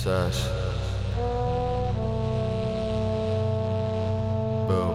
Such. Boo.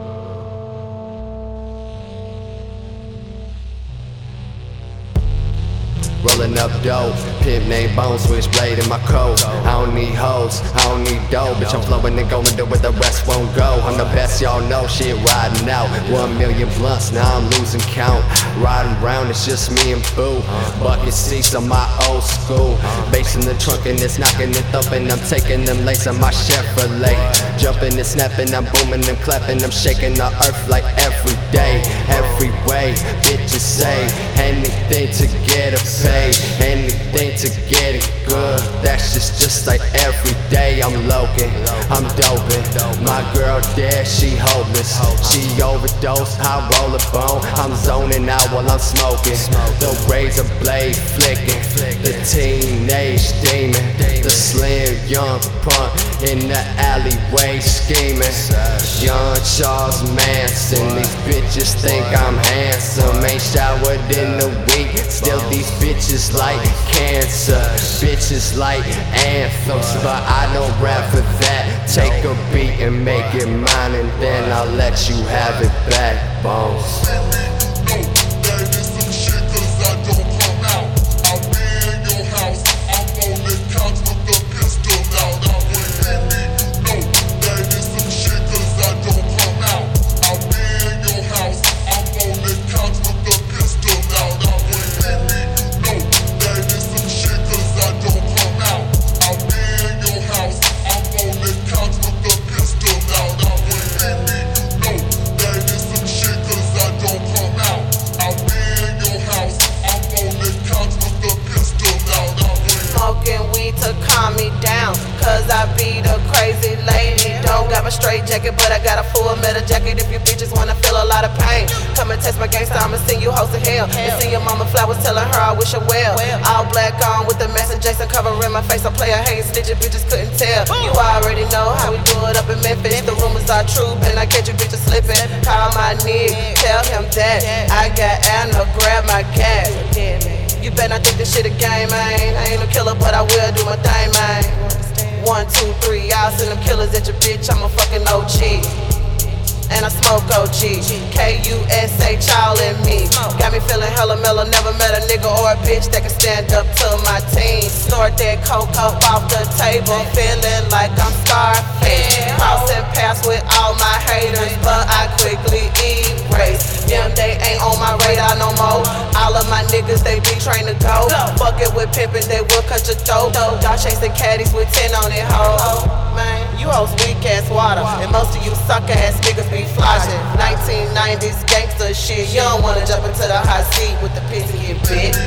Rolling up dope, pimp named Bone, switchblade in my coat. I don't need hoes, I don't need dough. Bitch, I'm flowing and going to where the rest won't go. I'm the best, y'all know, shit riding out. 1 million blunts, now I'm losing count. Riding round, it's just me and Boo. Bucket seats on my old school. Bass in the trunk and it's knocking and thumping. I'm taking them lace on my Chevrolet. Jumping and snapping, I'm booming and clapping. I'm shaking the earth like every day, every way. Bitches say anything to get a pay. Anything to get it good. That's just like every day. I'm loking, I'm doping. My girl dead, she hopeless. She overdosed, I roll a bone. I'm zoning out while I'm smoking. The razor blade flicking. The teenage demon. The slim young punk in the alleyway scheming. Young Charles Manson. These bitches think I'm handsome. Ain't showered in a week. Still these bitches like cancer, bitches like anthems, but I don't rap for that. Take a beat and make it mine, and then I'll let you have it back, Bones. I be the crazy lady. Don't got my straight jacket, but I got a full metal jacket. If you bitches wanna feel a lot of pain, come and test my gangsta, I'ma send you hoes to hell. And see your mama flowers telling her I wish her well. All black on with the Master Jason covering my face. I play a hate stitch, bitches couldn't tell. You already know how we do it up in Memphis. The rumors are true, and I catch you bitches slipping. Call my nigga, tell him that I got Anna, grab my cat. You better not think this shit a game, man. I ain't no killer, but I will do my thing, man. 1, 2, 3, I'll send them killers at your bitch, I'm a fucking OG. And I smoke OG, K-U-S-H, all in me. Got me feeling hella mellow, never met a nigga or a bitch that can stand up to my team. Snort that coke up off the table, feeling like I'm Scarface. Crossing paths with all my haters, but I quickly erase. Them, they ain't on my radar no more. All of my niggas, they be trained to go. Fuckin' with pimpin', they will cut your throat. Y'all chasing caddies with 10 on it, ho. Man, you hoes weak ass water, and most of you sucker ass niggas be floshin'. 1990s gangsta shit, you don't wanna jump into the hot seat with the pissy bitch.